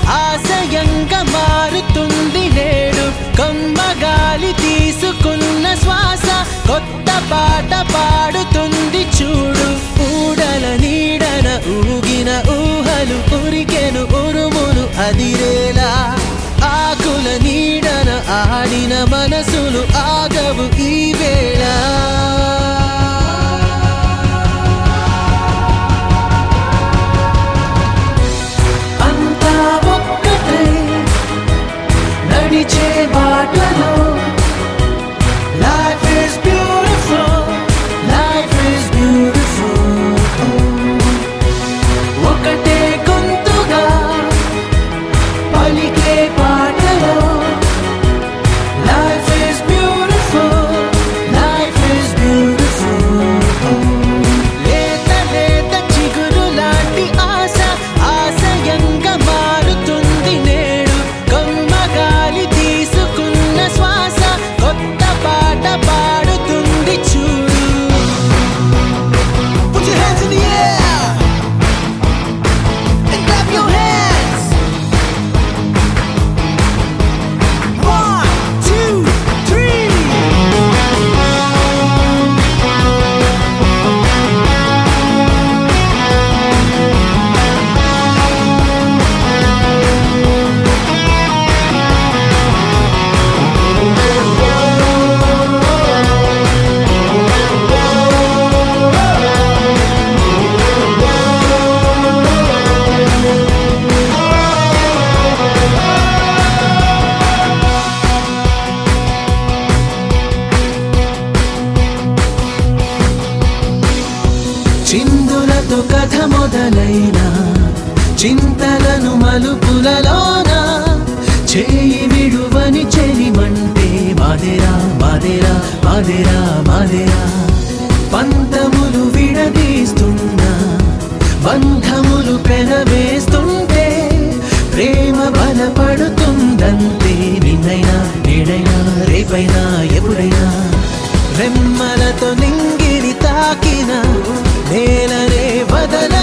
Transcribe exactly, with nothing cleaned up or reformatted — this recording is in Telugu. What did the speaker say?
ఆశయంగా మారుతుంది నేడు కమ్మగాలి తీసుకున్న శ్వాస కొత్త పాట పాడుతుంది చూడు ఊడల నీడన ఊగిన ఊహలు ఉరికెను ఉరుములు అదిరేలా ఆకుల నీడన ఆడిన మనసులు ఆగవు ఈ వేళ అంతా ఒక్కటే నడిచే బాటలో Life is beautiful, life is beautiful. ఒకటే గొంతుగా పలికే పాటలో Life is beautiful, life is beautiful. లేత లేత చిగురు లాంటి ఆశ ఆశయంగా మారుతుంది నేడు కమ్మగాలి తీసుకున్న శ్వాస కొత్త పాట పాడుతుంది చూడు Put your hands in the air and clap your hands. One, two, three. చిందులతో కథ మొదలైన చింతలను మలుపులలోన చేయి విడువని చెలిమంటే మాదేరా మాదేరా మాదేరా మాదేరా పంతములు విడదీస్తున్నా బంధములు పెనవేస్తుంటే ప్రేమ బలపడుతుందంతే నిన్నైనా నేడైనా రేపైనా ఎప్పుడైనా రెమ్మలతో నింగిని తాకిన నేలనే వదల